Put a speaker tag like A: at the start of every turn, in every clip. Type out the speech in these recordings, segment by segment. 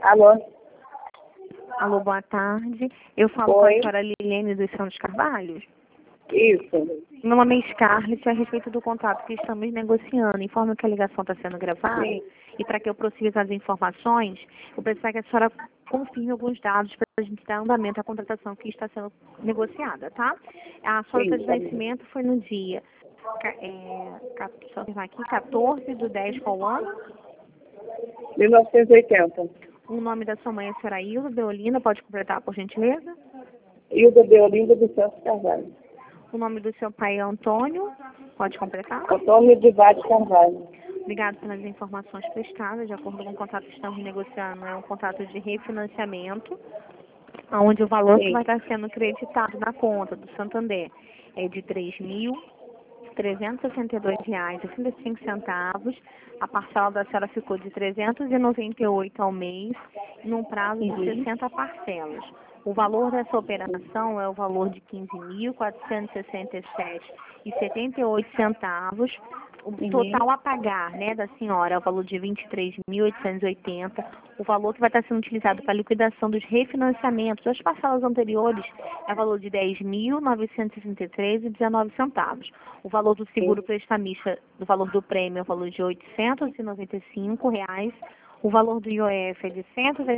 A: Alô?
B: Alô, boa tarde. Eu falo com a
A: Oi.
B: senhora Lilene dos Santos Carvalho.
A: Isso.
B: Meu nome é Scarlett, a respeito do contrato que estamos negociando. Informo que a ligação está sendo gravada.
A: Sim.
B: E para que eu prossiga as informações, eu preciso que a senhora confirme alguns dados para a gente dar andamento à contratação que está sendo negociada, tá? A sua
A: Sim,
B: data de
A: tá bem.
B: vencimento foi no dia, deixa eu ver aqui, 14/10 qual ano?
A: 1980.
B: O nome da sua mãe é a senhora Hilda Deolina, pode completar, por gentileza?
A: Hilda Deolinda dos Santos Carvalho.
B: O nome do seu pai é Antônio, pode completar?
A: Antônio de Vade Carvalho.
B: Obrigado pelas informações prestadas. De acordo com o contrato que estamos negociando, é um contrato de refinanciamento, onde o valor que
A: Sim.
B: vai estar sendo creditado na conta do Santander é de R$ 3.362,35. A parcela da senhora ficou de R$ 398 ao mês, num prazo de 60 parcelas. O valor dessa operação é o valor de R$ 15.467,78. O total a pagar, né, da senhora é o valor de R$ 23.880. O valor que vai estar sendo utilizado para a liquidação dos refinanciamentos das parcelas anteriores é o valor de R$ 10.963,19. O valor do seguro prestamista, do valor do prêmio, é o valor de R$ 895. O valor do IOF é de R$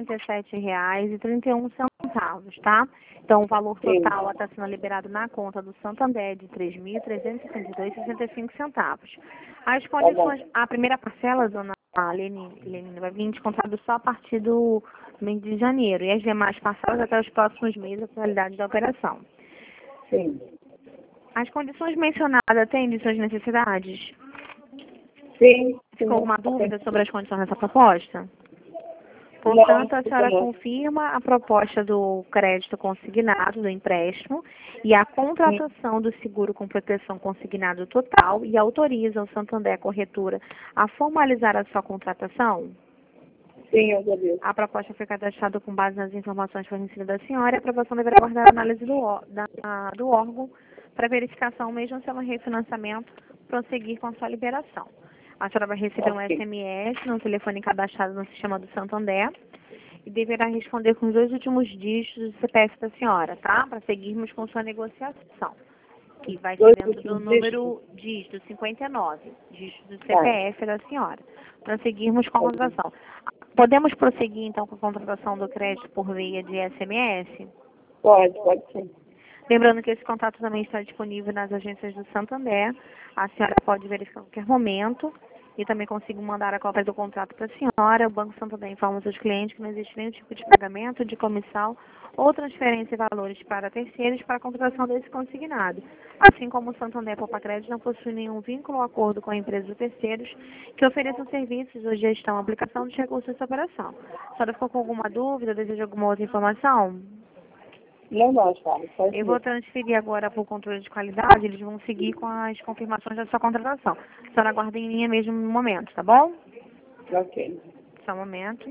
B: 137,31, tá? Então, o valor
A: Sim.
B: total está sendo liberado na conta do Santander de R$ 3.362,65. As condições, a primeira parcela, dona Lenine, vai vir descontado só a partir do mês de janeiro, e as demais parcelas até os próximos meses, a finalidade da operação.
A: Sim.
B: As condições mencionadas atendem suas necessidades?
A: Sim.
B: Ficou alguma dúvida sobre as condições dessa proposta? Portanto, a senhora confirma a proposta do crédito consignado, do empréstimo, e a contratação do seguro com proteção consignado total e autoriza o Santander Corretora a formalizar a sua contratação?
A: Sim, eu agradeço.
B: A proposta foi cadastrada com base nas informações fornecidas da senhora e a aprovação deverá aguardar a análise do órgão para verificação, mesmo se ela refinanciamento, prosseguir com a sua liberação. A senhora vai receber um SMS no telefone cadastrado no sistema do Santander e deverá responder com os 2 últimos dígitos do CPF da senhora, tá? Para seguirmos com sua negociação, que vai ser dentro do número dígito 59, dígito do CPF da senhora, para seguirmos com a contratação. Podemos prosseguir, então, com a contratação do crédito por via de SMS?
A: Pode sim.
B: Lembrando que esse contato também está disponível nas agências do Santander. A senhora pode verificar a qualquer momento e também consigo mandar a cópia do contrato para a senhora. O Banco Santander informa os seus clientes que não existe nenhum tipo de pagamento, de comissão ou transferência de valores para terceiros para a contratação desse consignado. Assim como o Santander Poupa Crédito não possui nenhum vínculo ou acordo com a empresa ou terceiros que ofereçam serviços ou gestão ou aplicação dos recursos dessa operação. A senhora ficou com alguma dúvida, deseja alguma outra informação?
A: Não, Charles.
B: Eu vou transferir agora para o controle de qualidade, eles vão seguir com as confirmações da sua contratação. A senhora aguarda em linha mesmo no momento, tá bom?
A: Ok.
B: Só um momento.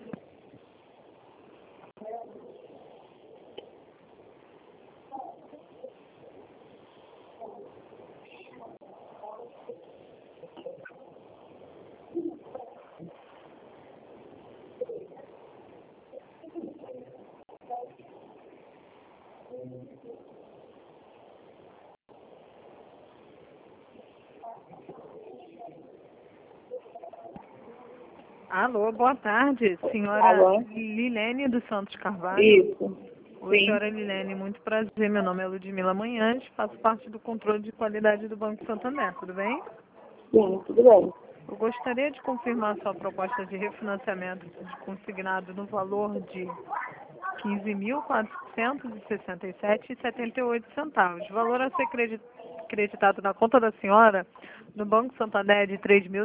C: Alô, boa tarde, senhora
A: Alô?
C: Lilene dos Santos Carvalho.
A: Isso.
C: Oi,
A: Sim.
C: senhora Lilene, muito prazer. Meu nome é Ludmila Manhães, faço parte do controle de qualidade do Banco Santander, tudo bem?
A: Sim, tudo bem.
C: Eu gostaria de confirmar sua proposta de refinanciamento consignado no valor de R$ 15.467,78. O valor a ser creditado na conta da senhora no Banco Santander é de R$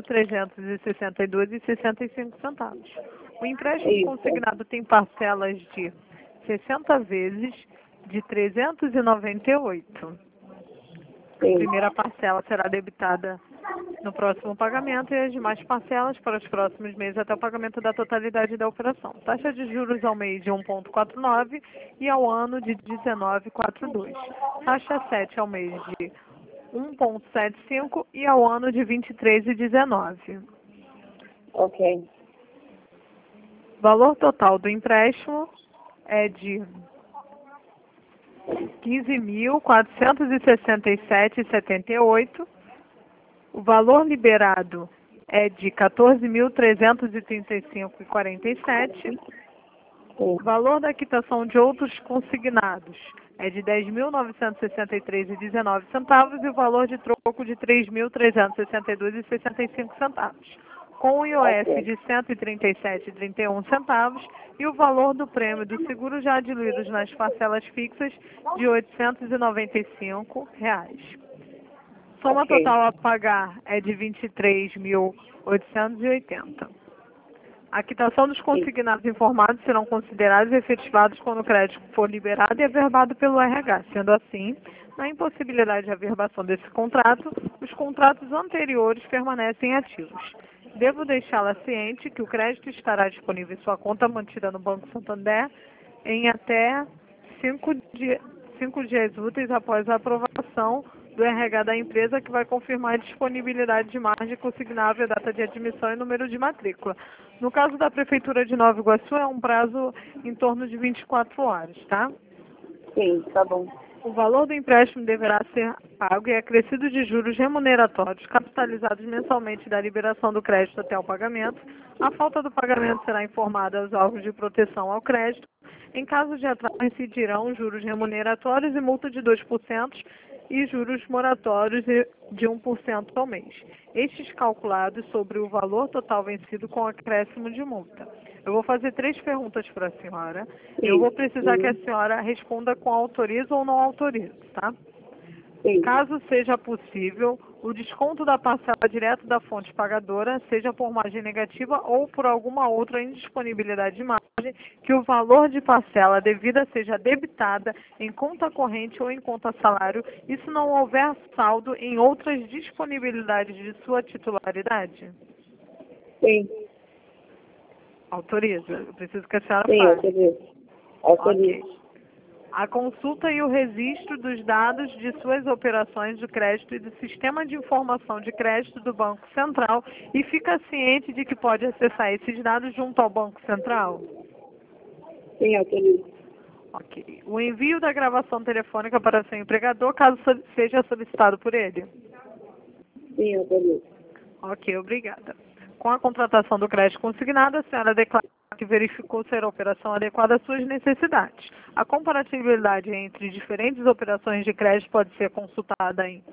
C: 3.362,65. O empréstimo consignado tem parcelas de 60 vezes de R$ 398. A primeira parcela será debitada no próximo pagamento e as demais parcelas para os próximos meses até o pagamento da totalidade da operação. Taxa de juros ao mês de 1,49 e ao ano de 19,42. Taxa 7 ao mês de 1,75 e ao ano de 23,19.
A: Ok.
C: Valor total do empréstimo é de 15.467,78. O valor liberado é de 14.335,47. O valor da quitação de outros consignados é de 10.963,19 centavos e o valor de troco de 3.362,65 centavos, com o IOF de 137,31 centavos e o valor do prêmio do seguro já diluídos nas parcelas fixas de R$ 895. Soma total a pagar é de 23.880. A quitação dos consignados informados serão considerados e efetivados quando o crédito for liberado e averbado pelo RH. Sendo assim, na impossibilidade de averbação desse contrato, os contratos anteriores permanecem ativos. Devo deixá-la ciente que o crédito estará disponível em sua conta mantida no Banco Santander em até 5 dias úteis após a aprovação do RH da empresa, que vai confirmar a disponibilidade de margem consignável, data de admissão e número de matrícula. No caso da Prefeitura de Nova Iguaçu, é um prazo em torno de 24 horas, tá?
A: Sim, tá bom.
C: O valor do empréstimo deverá ser pago e acrescido de juros remuneratórios capitalizados mensalmente da liberação do crédito até o pagamento. A falta do pagamento será informada aos órgãos de proteção ao crédito. Em caso de atraso, incidirão juros remuneratórios e multa de 2% e juros moratórios de 1% ao mês. Estes calculados sobre o valor total vencido com acréscimo de multa. Eu vou fazer 3 perguntas para a senhora.
A: Sim.
C: Eu vou precisar que a senhora responda com autorizo ou não autorizo, tá?
A: Sim.
C: Caso seja possível, o desconto da parcela direto da fonte pagadora, seja por margem negativa ou por alguma outra indisponibilidade de margem, que o valor de parcela devida seja debitada em conta corrente ou em conta salário, e se não houver saldo em outras disponibilidades de sua titularidade?
A: Sim.
C: Autoriza. Eu preciso que a senhora
A: Sim,
C: fale.
A: autorizo. Autorizo.
C: Ok. A consulta e o registro dos dados de suas operações de crédito e do Sistema de Informação de Crédito do Banco Central, e fica ciente de que pode acessar esses dados junto ao Banco Central?
A: Sim, autorizo.
C: Ok. O envio da gravação telefônica para seu empregador, caso seja solicitado por ele?
A: Sim, autorizo.
C: Ok, obrigada. Com a contratação do crédito consignado, a senhora declara que verificou ser a operação adequada às suas necessidades. A comparatibilidade entre diferentes operações de crédito pode ser consultada em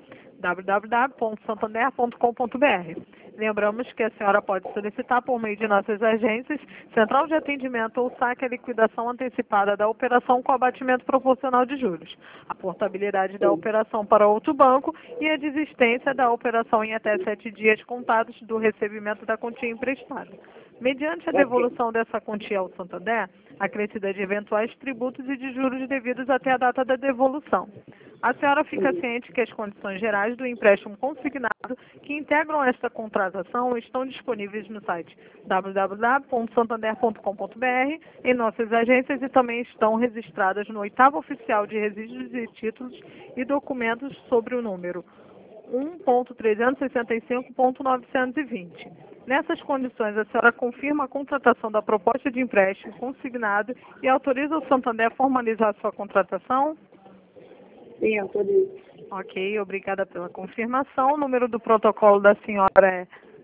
C: www.santander.com.br. Lembramos que a senhora pode solicitar por meio de nossas agências, central de atendimento ou saque a liquidação antecipada da operação com abatimento proporcional de juros, a portabilidade da operação para outro banco e a desistência da operação em até 7 dias contados do recebimento da quantia emprestada. Mediante a devolução dessa quantia ao Santander, acrescida de eventuais tributos e de juros devidos até a data da devolução. A senhora fica ciente que as condições gerais do empréstimo consignado que integram esta contratação estão disponíveis no site www.santander.com.br, em nossas agências, e também estão registradas no 8º Oficial de Registros e Títulos e Documentos sobre o número 1.365.920. Nessas condições, a senhora confirma a contratação da proposta de empréstimo consignado e autoriza o Santander a formalizar sua contratação?
A: Sim, autorizo.
C: Ok, obrigada pela confirmação. O número do protocolo da senhora é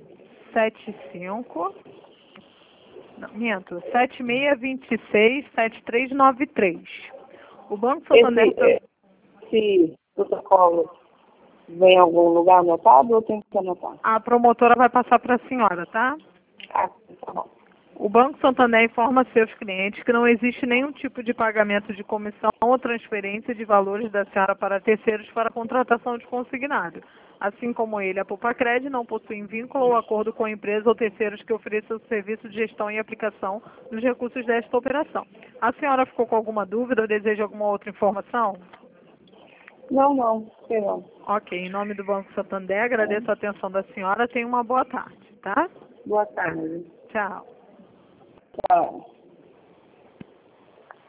C: 7626-7393. O Banco Santander...
A: Esse protocolo vem em algum lugar anotado ou tem que anotar?
C: A promotora vai passar para a senhora, tá?
A: Ah, tá bom.
C: O Banco Santander informa seus clientes que não existe nenhum tipo de pagamento de comissão ou transferência de valores da senhora para terceiros para a contratação de consignado. Assim como ele, a Pupacred não possui vínculo ou acordo com a empresa ou terceiros que ofereçam o serviço de gestão e aplicação dos recursos desta operação. A senhora ficou com alguma dúvida ou deseja alguma outra informação?
A: Não, sei não.
C: Ok, em nome do Banco Santander, agradeço a atenção da senhora. Tenha uma boa tarde, tá?
A: Boa tarde.
C: Tchau.
A: Tchau.